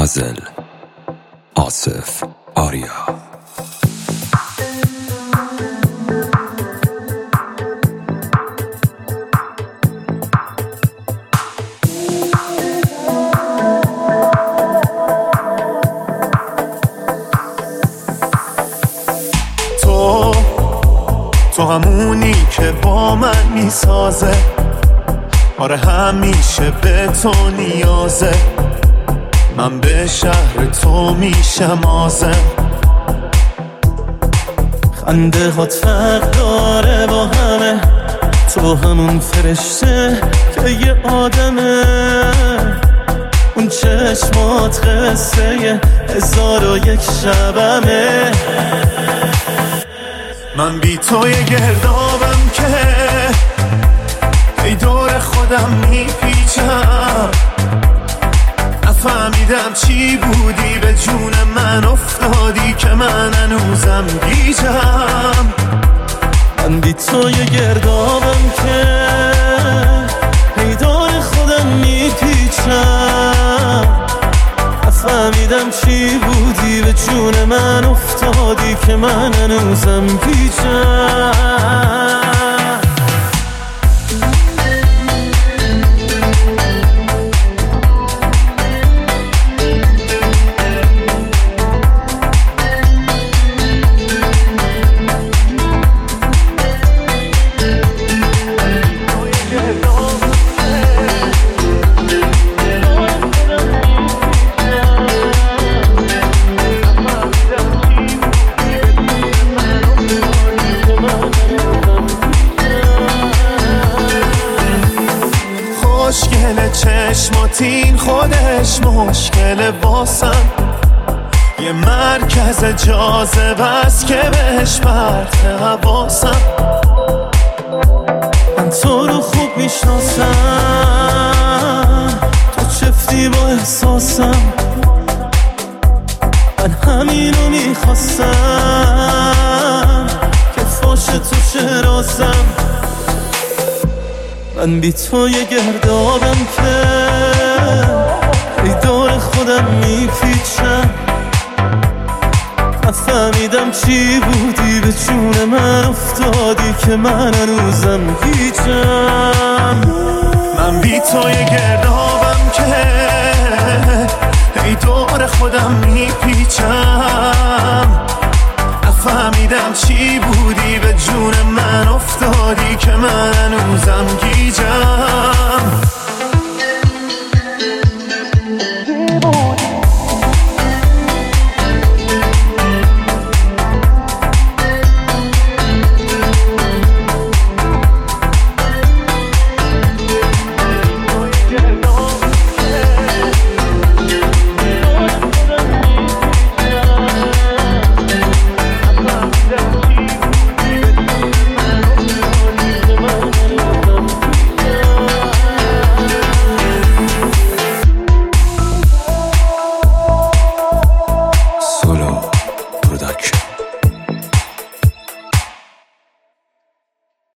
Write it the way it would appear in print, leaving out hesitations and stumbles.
پازل آصف آریا. تو همونی که با من میسازه، آره همیشه به تو نیازه. من به شهر تو میشم آزم. خنده هات فرق داره با همه، تو همون فرشته که یه آدمه. اون چشمات قصه 1001 شبمه. من بی تو یه گردابم که ای دور خودم میپیچم. نفهمیدم چی بودی به جون من افتادی که من هنوزم گیجم. من بی تو یه گردابم که ای دور خودم میپیچم. نفهمیدم چی بودی به جون من افتادی که من هنوزم گیجم. مشکل چشماتین خودش مشکل واسم. یه مرکز جاذبه است که بهش پرت حواسم. من تو رو خوب میشناسم، تو چفتی با احساسم. من همینو میخواستم که فاش تو شراسم. من بی تو یه گردابم که ای دور خودم میپیچم. نفهمیدم چی بودی به جون من افتادی که من هنوزم گیجم. من بی تو یه گردابم که ای دور خودم میپیچم. نفهمیدم چی بودی به جون من افتادی که من هنوزم گیجم.